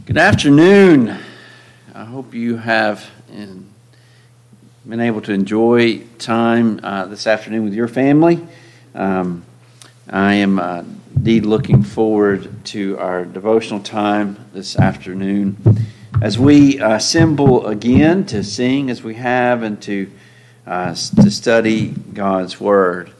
Good afternoon. I hope you have been able to enjoy time this afternoon with your family. I am indeed looking forward to our devotional time this afternoon as we assemble again to sing as we have and to study God's Word.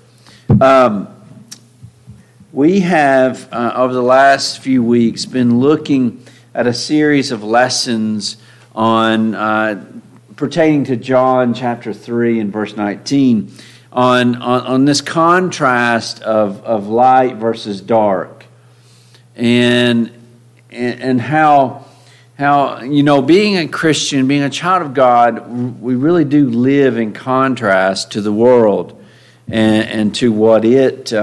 We have, over the last few weeks, been looking at a series of lessons on pertaining to John chapter 3 and verse 19 on this contrast of light versus dark and how being a Christian, being a child of God, we really do live in contrast to the world and to what it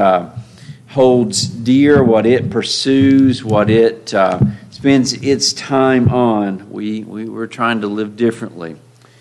holds dear, what it pursues, what it spends its time on. We were trying to live differently.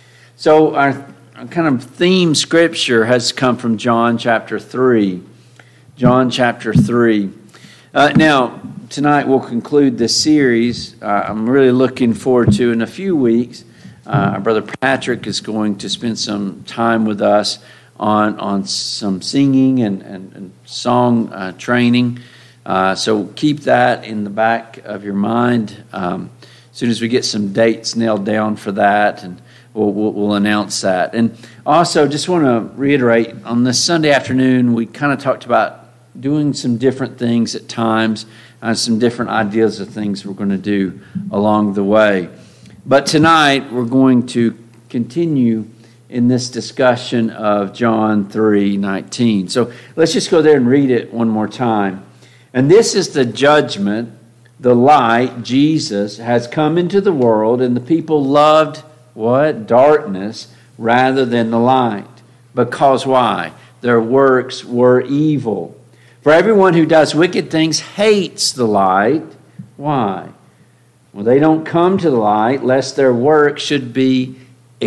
So our kind of theme scripture has come from John chapter 3. John chapter 3. Now, tonight we'll conclude this series. I'm really looking forward to, in a few weeks, our brother Patrick is going to spend some time with us on some singing and song training. So keep that in the back of your mind. As soon as we get some dates nailed down for that, and we'll announce that. And also, just want to reiterate, on this Sunday afternoon, we kind of talked about doing some different things at times, some different ideas of things we're going to do along the way. But tonight, we're going to continue in this discussion of John 3:19. So let's just go there and read it one more time. And this is the judgment: the light, Jesus, has come into the world, and the people loved what? Darkness rather than the light. Because why? Their works were evil. For everyone who does wicked things hates the light. Why? Well, they don't come to the light lest their work should be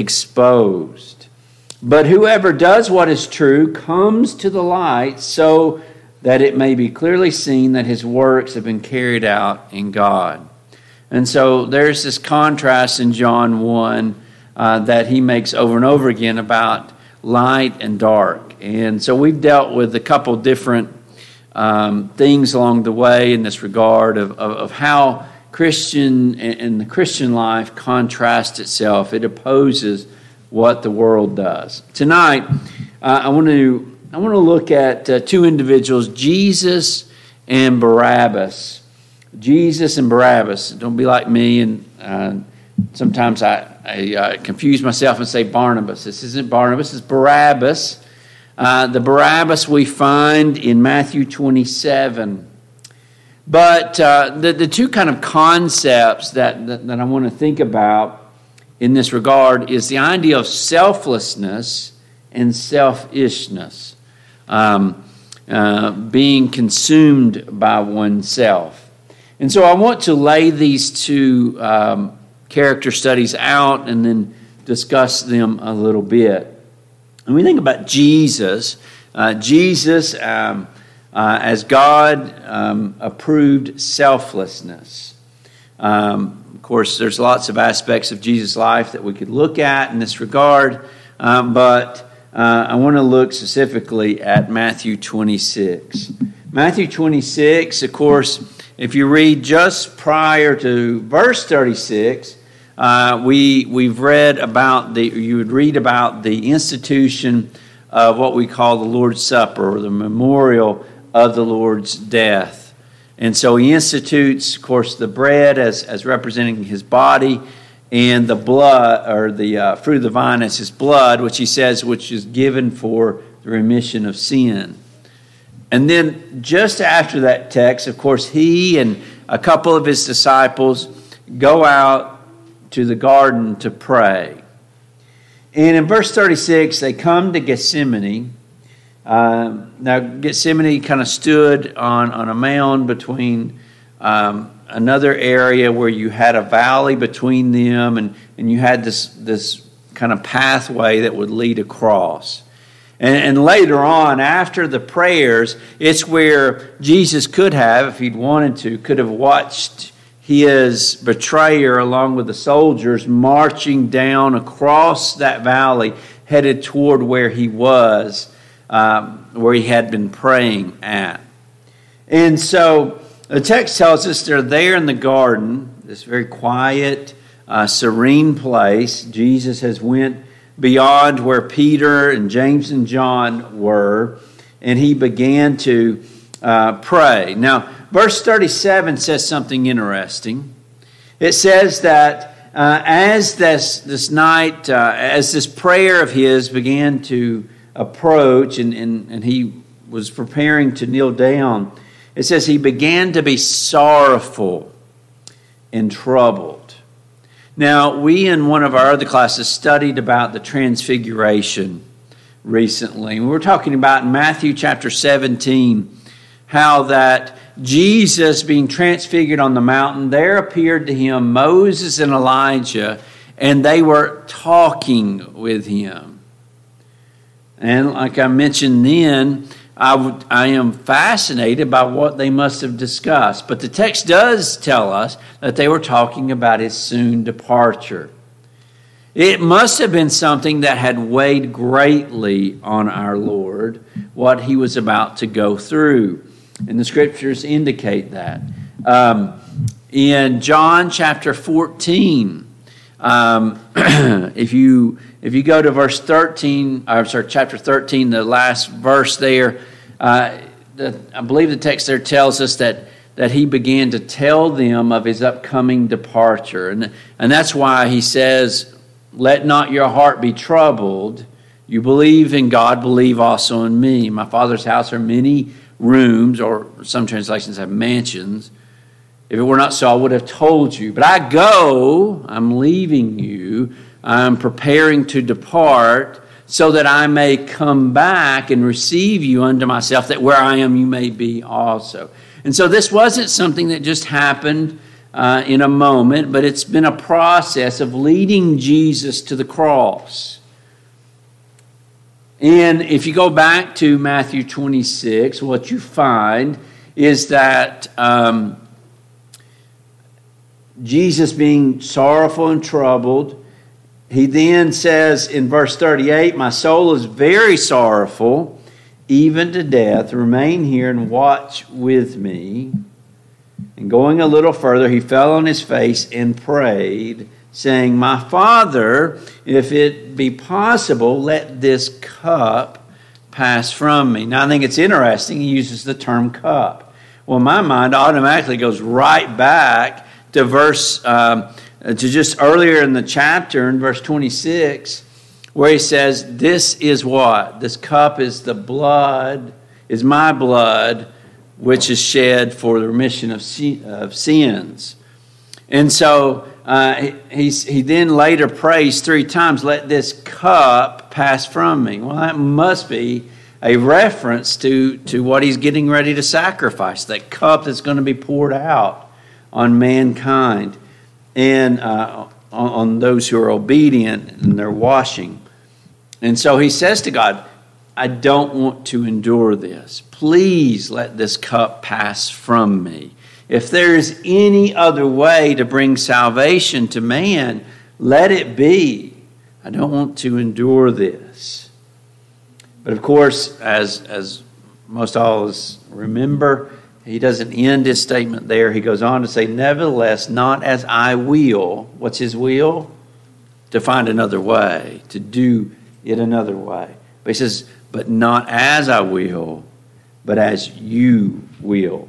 exposed. But whoever does what is true comes to the light so that it may be clearly seen that his works have been carried out in God. And so there's this contrast in John 1 that he makes over and over again about light and dark. And so we've dealt with a couple different things along the way in this regard of how Christian and the Christian life contrasts itself. It opposes what the world does. Tonight, I want to look at two individuals, Jesus and Barabbas. Jesus and Barabbas. Don't be like me, and sometimes I confuse myself and say Barnabas. This isn't Barnabas, it's Barabbas. The Barabbas we find in Matthew 27. But the two kind of concepts that I want to think about in this regard is the idea of selflessness and selfishness. Being consumed by oneself. And so I want to lay these two character studies out and then discuss them a little bit. When we think about Jesus, as God approved selflessness. Of course, there's lots of aspects of Jesus' life that we could look at in this regard, but I want to look specifically at Matthew 26. Matthew 26, of course, if you read just prior to verse 36, we've read about you would read about the institution of what we call the Lord's Supper, or the memorial of the Lord's death. And so he institutes, of course, the bread as representing his body, and the blood, or the fruit of the vine, as his blood, which he says, which is given for the remission of sin. And then just after that text, of course, he and a couple of his disciples go out to the garden to pray. And in verse 36, they come to Gethsemane. Now, Gethsemane kind of stood on a mound between another area where you had a valley between them, and you had this kind of pathway that would lead across. And later on, after the prayers, it's where Jesus could have, if he'd wanted to, could have watched his betrayer, along with the soldiers, marching down across that valley, headed toward where he was, where he had been praying at. And so the text tells us they're there in the garden, this very quiet, serene place. Jesus has went beyond where Peter and James and John were, and he began to pray. Now, verse 37 says something interesting. It says that as this night, as this prayer of his began to approach, and he was preparing to kneel down, it says he began to be sorrowful and troubled. Now, we in one of our other classes studied about the transfiguration recently. We were talking about in Matthew chapter 17 how that Jesus being transfigured on the mountain, there appeared to him Moses and Elijah, and they were talking with him. And like I mentioned then, I am fascinated by what they must have discussed. But the text does tell us that they were talking about his soon departure. It must have been something that had weighed greatly on our Lord, what he was about to go through. And the scriptures indicate that. In John chapter 14, if you go to verse 13, chapter 13, the last verse there, I believe the text there tells us that he began to tell them of his upcoming departure. And that's why he says, "Let not your heart be troubled. You believe in God, believe also in me. In my Father's house are many rooms," or some translations have mansions. "If it were not so, I would have told you. But I go, I'm leaving you, I'm preparing to depart, so that I may come back and receive you unto myself, that where I am you may be also." And so this wasn't something that just happened in a moment, but it's been a process of leading Jesus to the cross. And if you go back to Matthew 26, what you find is that Jesus being sorrowful and troubled, he then says in verse 38, "My soul is very sorrowful, even to death. Remain here and watch with me." And going a little further, he fell on his face and prayed, saying, "My Father, if it be possible, let this cup pass from me." Now, I think it's interesting he uses the term cup. Well, my mind automatically goes right back to to just earlier in the chapter, in verse 26, where he says, "This is what? This cup is the blood, is my blood, which is shed for the remission of sins." And so he then later prays 3 times, "Let this cup pass from me." Well, that must be a reference to what he's getting ready to sacrifice, that cup that's going to be poured out on mankind and on those who are obedient in their washing. And so he says to God, "I don't want to endure this. Please let this cup pass from me. If there is any other way to bring salvation to man, let it be. I don't want to endure this." But of course, as most all of us remember, he doesn't end his statement there. He goes on to say, "Nevertheless, not as I will." What's his will? To find another way, to do it another way. But he says, "But not as I will, but as you will."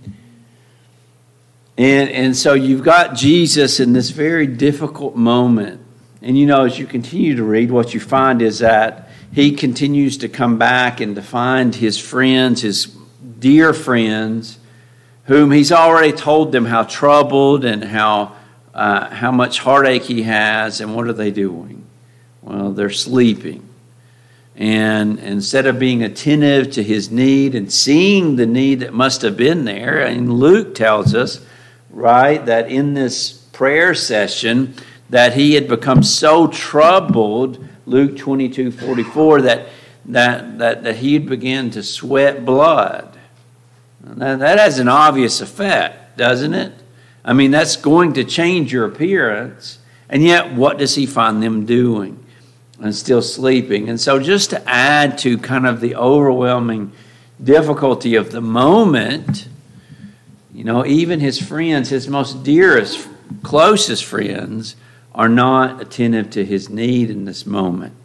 And so you've got Jesus in this very difficult moment. And you know, as you continue to read, what you find is that he continues to come back and to find his friends, his dear friends, whom he's already told them how troubled and how much heartache he has. And what are they doing? Well, they're sleeping. And instead of being attentive to his need and seeing the need that must have been there, and Luke tells us, right, that in this prayer session that he had become so troubled, Luke 22:44, that he had begun to sweat blood. Now, that has an obvious effect, doesn't it? I mean, that's going to change your appearance. And yet, what does he find them doing? And still sleeping. And so just to add to kind of the overwhelming difficulty of the moment, even his friends, his most dearest, closest friends, are not attentive to his need in this moment.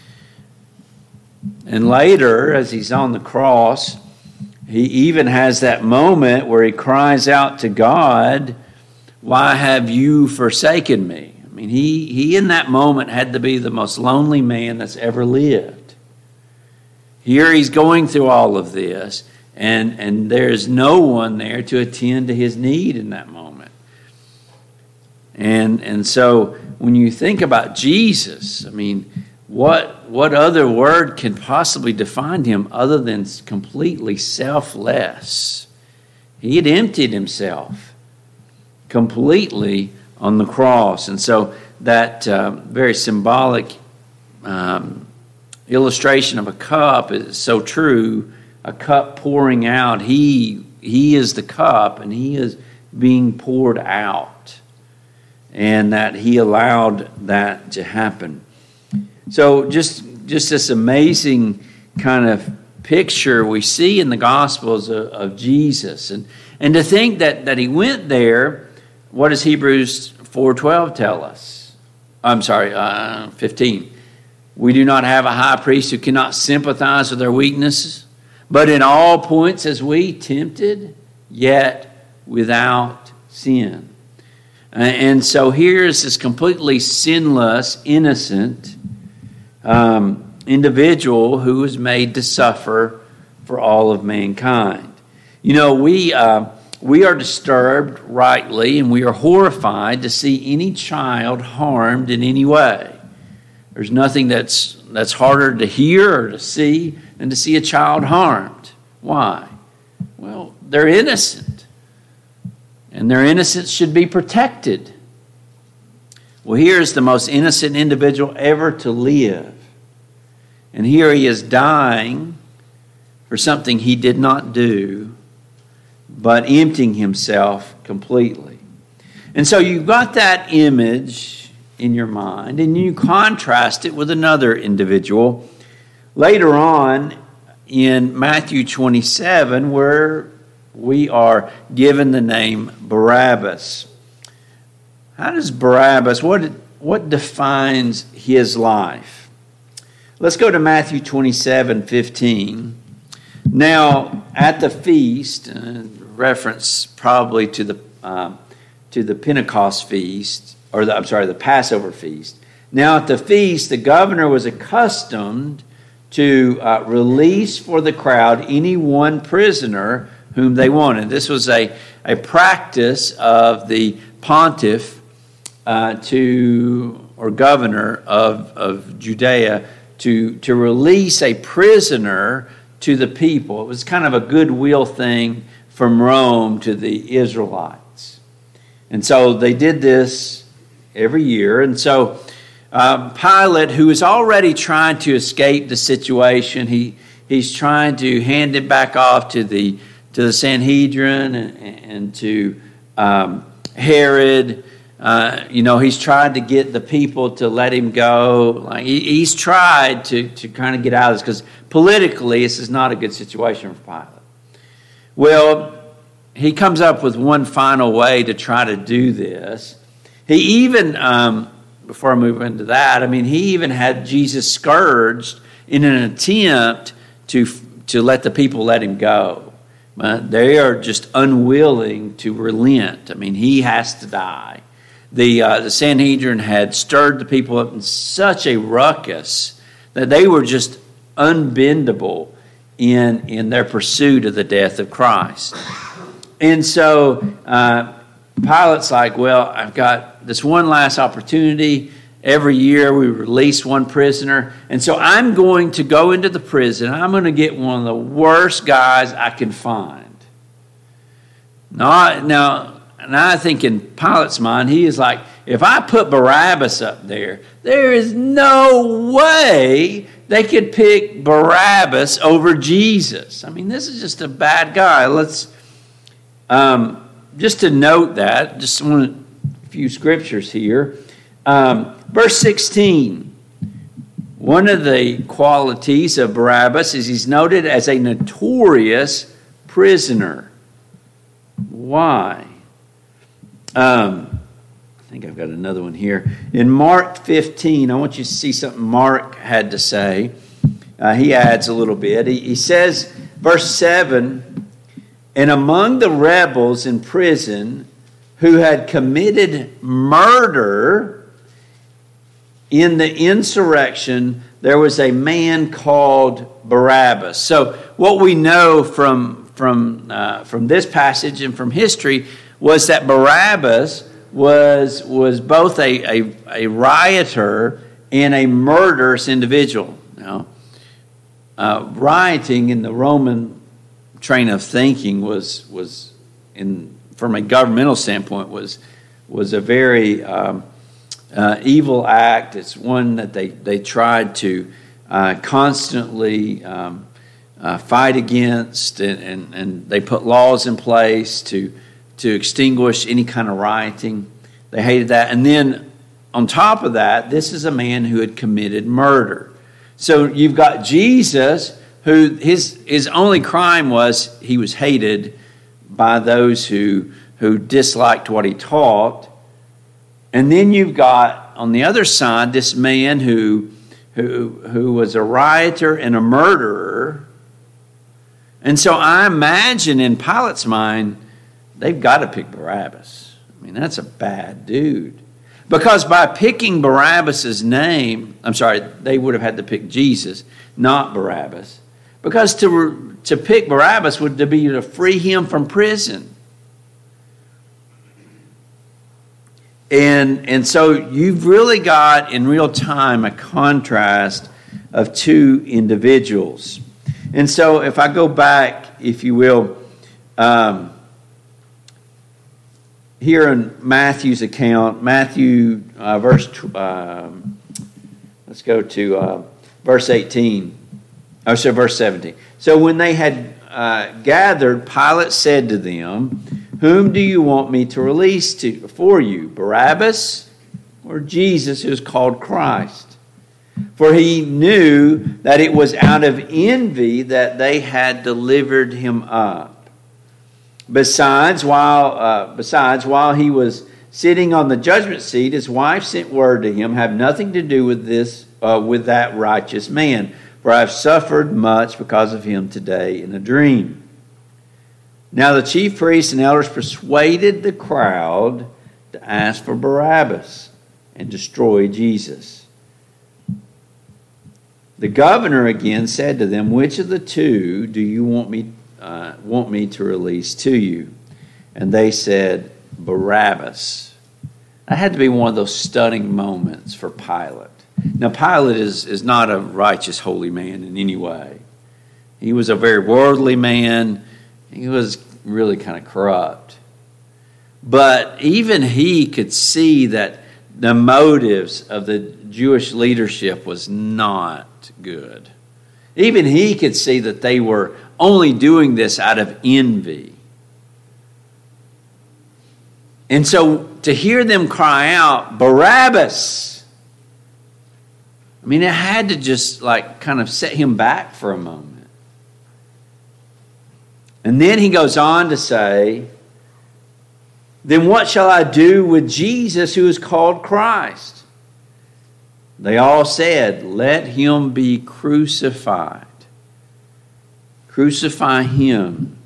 And later, as he's on the cross, he even has that moment where he cries out to God, "Why have you forsaken me?" I mean, he in that moment had to be the most lonely man that's ever lived. Here he's going through all of this, and there's no one there to attend to his need in that moment. And so when you think about Jesus, I mean, what other word can possibly define him other than completely selfless? He had emptied himself completely on the cross. And so that very symbolic illustration of a cup is so true. A cup pouring out. He is the cup, and he is being poured out. And that he allowed that to happen. So just this amazing kind of picture we see in the Gospels of Jesus. And to think that he went there, what does Hebrews 4:12 tell us? I'm sorry, 15. We do not have a high priest who cannot sympathize with our weaknesses, but in all points as we tempted, yet without sin. And so here's this completely sinless, innocent individual who was made to suffer for all of mankind. We are disturbed rightly, and we are horrified to see any child harmed in any way. There's nothing that's harder to hear or to see than to see a child harmed. Why? Well, they're innocent. And their innocence should be protected. Well, here's the most innocent individual ever to live. And here he is dying for something he did not do, but emptying himself completely. And so you've got that image in your mind, and you contrast it with another individual later on in Matthew 27, where we are given the name Barabbas. How does Barabbas, what defines his life? Let's go to Matthew 27:15. Now, at the feast, reference probably to the Pentecost feast, or the Passover feast. Now, at the feast, the governor was accustomed to release for the crowd any one prisoner whom they wanted. This was a practice of the pontiff or governor of Judea to release a prisoner to the people. It was kind of a goodwill thing from Rome to the Israelites. And so they did this every year. And so Pilate, who is already trying to escape the situation, he's trying to hand it back off to the Sanhedrin and to Herod. He's tried to get the people to let him go. Like he's tried to kind of get out of this because politically this is not a good situation for Pilate. Well, he comes up with one final way to try to do this. He even, before I move into that, he even had Jesus scourged in an attempt to let the people let him go. But they are just unwilling to relent. He has to die. The Sanhedrin had stirred the people up in such a ruckus that they were just unbendable in their pursuit of the death of Christ. And so Pilate's like, well, I've got this one last opportunity. Every year we release one prisoner. And so I'm going to go into the prison. I'm going to get one of the worst guys I can find. Now, I think in Pilate's mind, he is like, if I put Barabbas up there is no way they could pick Barabbas over Jesus. This is just a bad guy. just to note that, just want a few scriptures here. Verse 16, one of the qualities of Barabbas is he's noted as a notorious prisoner. Why? I think I've got another one here. In Mark 15, I want you to see something Mark had to say. He adds a little bit. He says, verse 7, and among the rebels in prison who had committed murder in the insurrection, there was a man called Barabbas. So what we know from this passage and from history was that Barabbas was both a rioter and a murderous individual. Now, rioting in the Roman train of thinking was from a governmental standpoint was a very evil act. It's one that they tried to constantly fight against, and they put laws in place to extinguish any kind of rioting. They hated that. And then on top of that, this is a man who had committed murder. So you've got Jesus, who his only crime was he was hated by those who disliked what he taught. And then you've got on the other side this man who was a rioter and a murderer. And so I imagine in Pilate's mind, they've got to pick Barabbas. I mean, that's a bad dude. Because by picking Barabbas' name, they would have had to pick Jesus, not Barabbas. Because to pick Barabbas would be to free him from prison. And so you've really got in real time a contrast of two individuals. And so if I go back, if you will, here in Matthew's account, Matthew let's go to verse 18. Verse 17. So when they had gathered, Pilate said to them, whom do you want me to release for you, Barabbas or Jesus, who is called Christ? For he knew that it was out of envy that they had delivered him up. Besides, while he was sitting on the judgment seat, his wife sent word to him, have nothing to do with with that righteous man, for I have suffered much because of him today in a dream. Now the chief priests and elders persuaded the crowd to ask for Barabbas and destroy Jesus. The governor again said to them, which of the two do you want me to release to you? And they said, Barabbas. That had to be one of those stunning moments for Pilate. Now, Pilate is not a righteous, holy man in any way. He was a very worldly man. He was really kind of corrupt. But even he could see that the motives of the Jewish leadership was not good. Even he could see that they were only doing this out of envy. And so to hear them cry out, Barabbas, I mean, it had to just kind of set him back for a moment. And then he goes on to say, then what shall I do with Jesus who is called Christ? They all said, let him be crucified. Crucify him.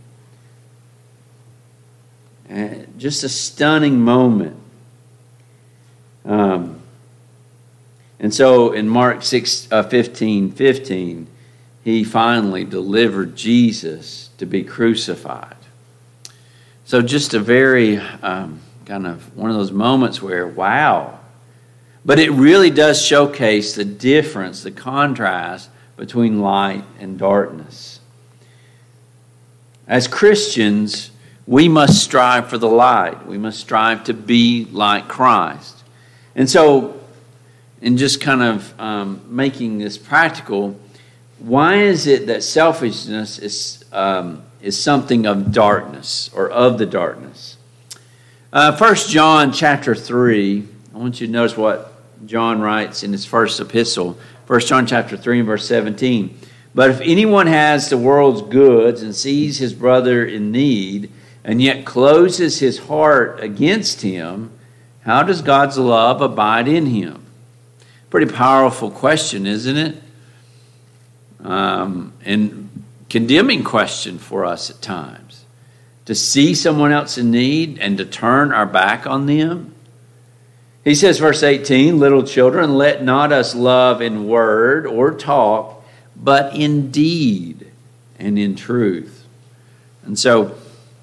Just a stunning moment. And so in Mark 15:15, he finally delivered Jesus to be crucified. So just a very kind of one of those moments where, wow. But it really does showcase the difference, the contrast between light and darkness. As Christians, we must strive for the light. We must strive to be like Christ. And so, in just kind of making this practical, why is it that selfishness is something of darkness or of the darkness? 1 John chapter 3, I want you to notice what John writes in his first epistle. 1 John chapter 3 and verse 17. But if anyone has the world's goods and sees his brother in need, and yet closes his heart against him, how does God's love abide in him? Pretty powerful question, isn't it? And condemning question for us at times. To see someone else in need and to turn our back on them. He says, verse 18, little children, let not us love in word or talk, but in deed and in truth. And so,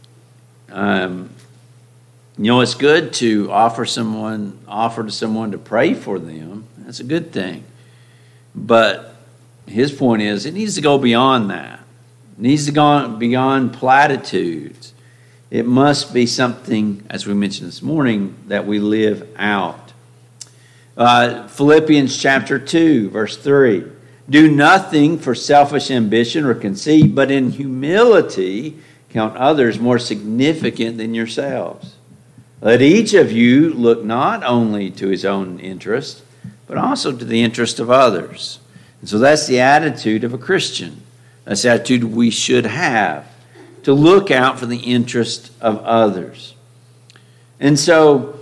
it's good to offer to someone to pray for them. That's a good thing. But his point is, it needs to go beyond that. It needs to go beyond platitudes. It must be something, as we mentioned this morning, that we live out. Philippians chapter 2, verse 3. Do nothing for selfish ambition or conceit, but in humility count others more significant than yourselves. Let each of you look not only to his own interest, but also to the interest of others. And so that's the attitude of a Christian. That's the attitude we should have, to look out for the interest of others. And so,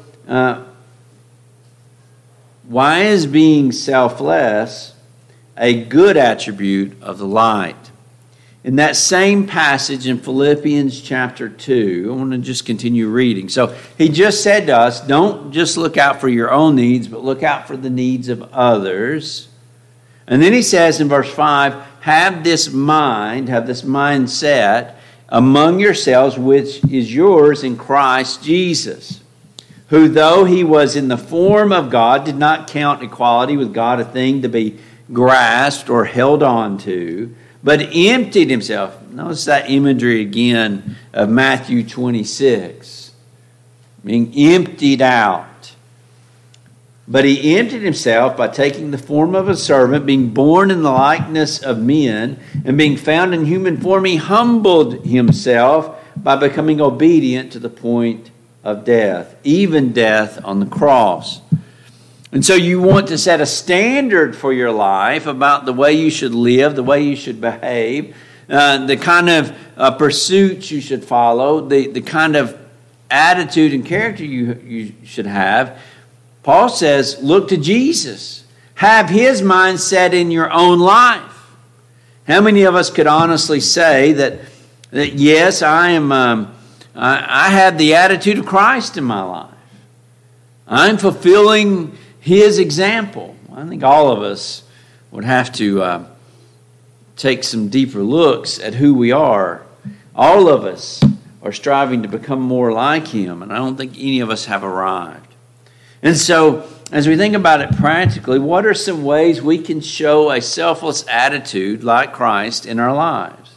why is being selfless a good attribute of the light? In that same passage in Philippians chapter 2, I want to just continue reading. So he just said to us, don't just look out for your own needs, but look out for the needs of others. And then he says in verse 5, have this mindset among yourselves, which is yours in Christ Jesus, who though he was in the form of God, did not count equality with God a thing to be grasped or held on to, but emptied himself. Notice that imagery again of Matthew 26. Being emptied out. But he emptied himself by taking the form of a servant, being born in the likeness of men, and being found in human form, he humbled himself by becoming obedient to the point of death, even death on the cross. And so you want to set a standard for your life about the way you should live, the way you should behave, the kind of pursuits you should follow, the kind of attitude and character you should have. Paul says, look to Jesus. Have his mindset in your own life. How many of us could honestly say that yes, I have the attitude of Christ in my life. I'm fulfilling his example. I think all of us would have to take some deeper looks at who we are. All of us are striving to become more like him, and I don't think any of us have arrived. And so, as we think about it practically, what are some ways we can show a selfless attitude like Christ in our lives?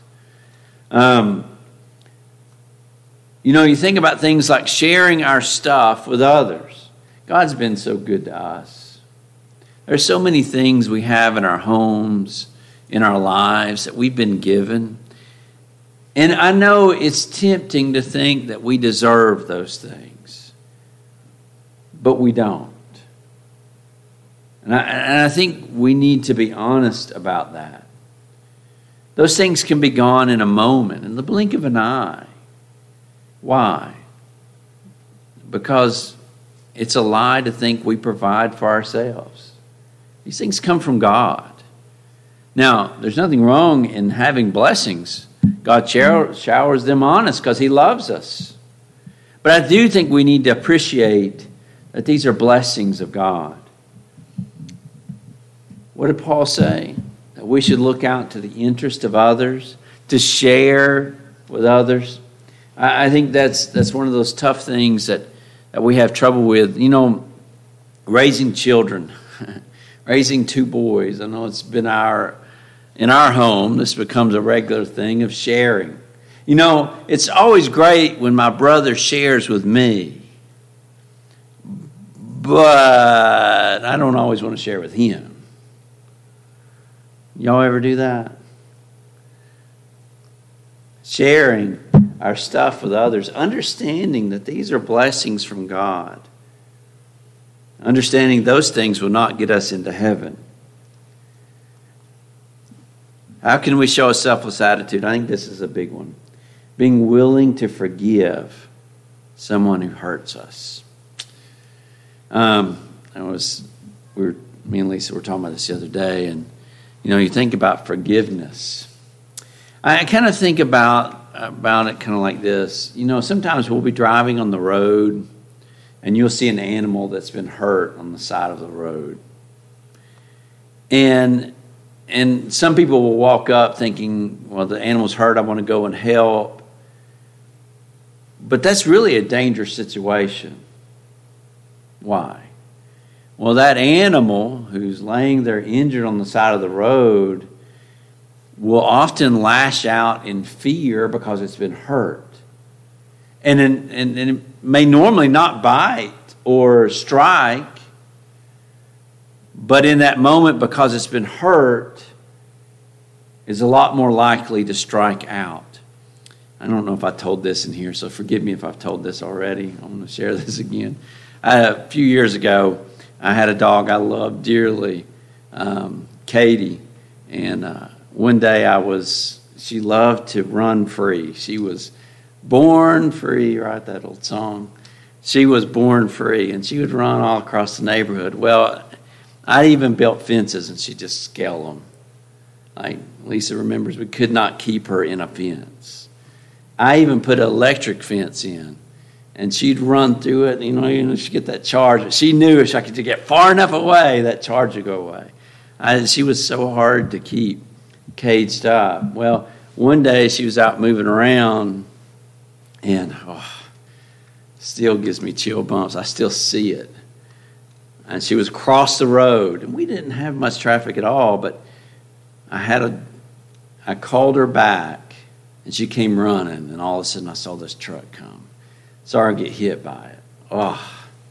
You think about things like sharing our stuff with others. God's been so good to us. There's so many things we have in our homes, in our lives that we've been given. And I know it's tempting to think that we deserve those things. But we don't. And I think we need to be honest about that. Those things can be gone in a moment, in the blink of an eye. Why? Because it's a lie to think we provide for ourselves. These things come from God. Now, there's nothing wrong in having blessings. God showers them on us because he loves us. But I do think we need to appreciate that these are blessings of God. What did Paul say? That we should look out to the interest of others, to share with others. I think that's one of those tough things that we have trouble with. Raising children, raising two boys. I know it's been in our home, this becomes a regular thing of sharing. It's always great when my brother shares with me, but I don't always want to share with him. Y'all ever do that? Sharing. our stuff with others, understanding that these are blessings from God. Understanding those things will not get us into heaven. How can we show a selfless attitude? I think this is a big one. Being willing to forgive someone who hurts us. Me and Lisa were talking about this the other day, and you think about forgiveness. I kind of think about it kind of like this. Sometimes we'll be driving on the road, and you'll see an animal that's been hurt on the side of the road. And some people will walk up thinking, well, the animal's hurt, I want to go and help. But that's really a dangerous situation. Why? Well, that animal who's laying there injured on the side of the road will often lash out in fear because it's been hurt. And it may normally not bite or strike, but in that moment, because it's been hurt, is a lot more likely to strike out. I don't know if I told this in here, so forgive me if I've told this already. I'm going to share this again. A few years ago, I had a dog I loved dearly, Katie, and one day she loved to run free. She was born free, right? That old song. She was born free, and she would run all across the neighborhood. Well, I even built fences, and she'd just scale them. Like Lisa remembers, we could not keep her in a fence. I even put an electric fence in, and she'd run through it. She'd get that charge. She knew if I could get far enough away, that charge would go away. She was so hard to keep caged up. Well, one day she was out moving around, and still gives me chill bumps. I still see it. And she was across the road, and we didn't have much traffic at all, but I called her back, and she came running, and all of a sudden I saw this truck come. Saw her get hit by it.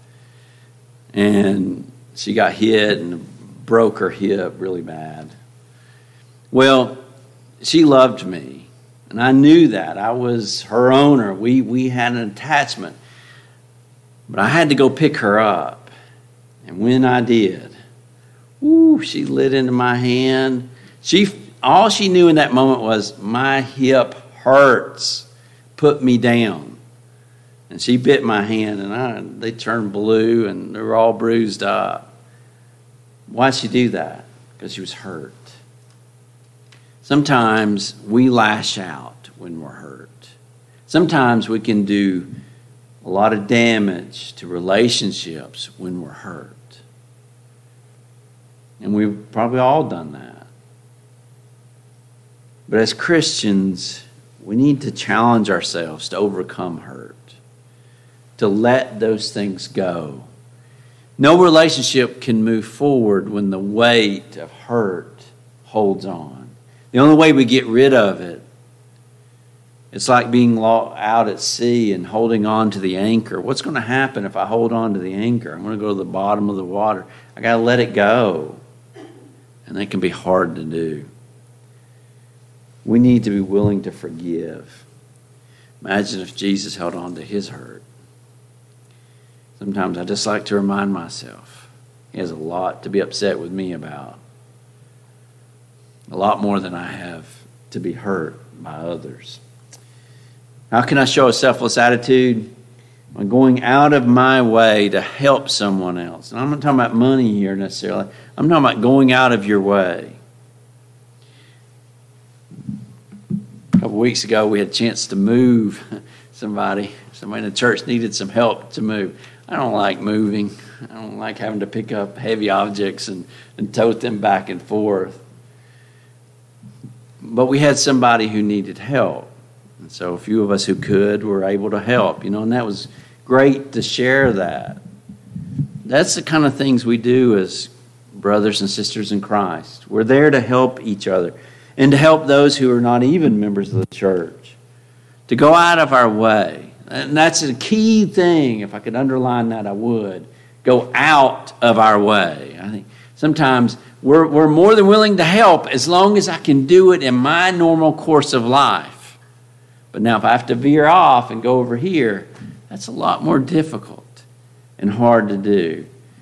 And she got hit and broke her hip really bad. Well, she loved me, and I knew that. I was her owner. We had an attachment. But I had to go pick her up. And when I did, she lit into my hand. All she knew in that moment was, my hip hurts. Put me down. And she bit my hand, and they turned blue, and they were all bruised up. Why'd she do that? Because she was hurt. Sometimes we lash out when we're hurt. Sometimes we can do a lot of damage to relationships when we're hurt. And we've probably all done that. But as Christians, we need to challenge ourselves to overcome hurt, to let those things go. No relationship can move forward when the weight of hurt holds on. The only way we get rid of it, it's like being out at sea and holding on to the anchor. What's going to happen if I hold on to the anchor? I'm going to go to the bottom of the water. I got to let it go. And that can be hard to do. We need to be willing to forgive. Imagine if Jesus held on to his hurt. Sometimes I just like to remind myself, he has a lot to be upset with me about. A lot more than I have to be hurt by others. How can I show a selfless attitude? By going out of my way to help someone else. And I'm not talking about money here necessarily. I'm talking about going out of your way. A couple weeks ago, we had a chance to move somebody. Somebody in the church needed some help to move. I don't like moving. I don't like having to pick up heavy objects and tote them back and forth. But we had somebody who needed help. And so a few of us who could were able to help, and that was great to share that. That's the kind of things we do as brothers and sisters in Christ. We're there to help each other and to help those who are not even members of the church. To go out of our way. And that's a key thing. If I could underline that, I would. Go out of our way. I think sometimes we're more than willing to help as long as I can do it in my normal course of life. But now if I have to veer off and go over here, that's a lot more difficult and hard to do.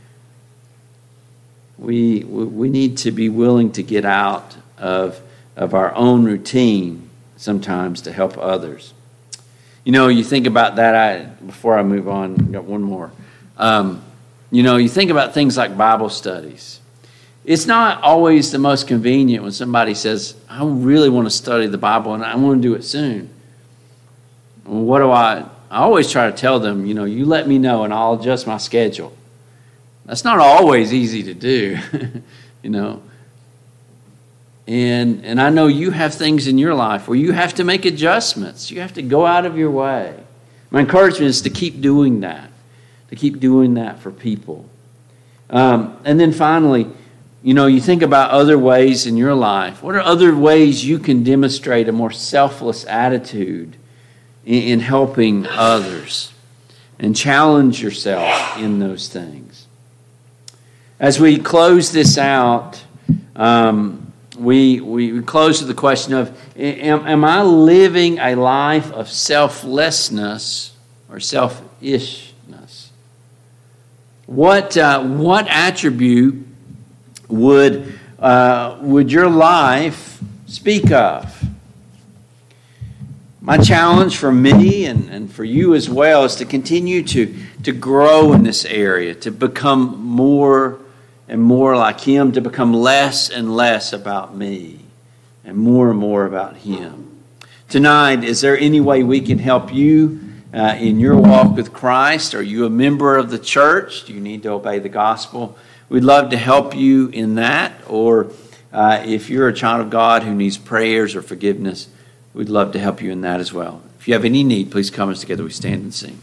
We need to be willing to get out of our own routine sometimes to help others. You know, you think about that. Before I move on, I've got one more. You know, you think about things like Bible studies. It's not always the most convenient when somebody says, I really want to study the Bible and I want to do it soon. Well, what do I always try to tell them, you know, you let me know and I'll adjust my schedule. That's not always easy to do, you know. And I know you have things in your life where you have to make adjustments. You have to go out of your way. My encouragement is to keep doing that, for people. And then finally, you know, you think about other ways in your life. What are other ways you can demonstrate a more selfless attitude in helping others? And challenge yourself in those things. As we close this out, we close with the question of, am I living a life of selflessness or selfishness? What attribute would your life speak of? My challenge for me and for you as well is to continue to grow in this area, to become more and more like Him, to become less and less about me and more about Him. Tonight, is there any way we can help you in your walk with Christ? Are you a member of the church? Do you need to obey the gospel? We'd love to help you in that. Or if you're a child of God who needs prayers or forgiveness, we'd love to help you in that as well. If you have any need, please come as together we stand and sing.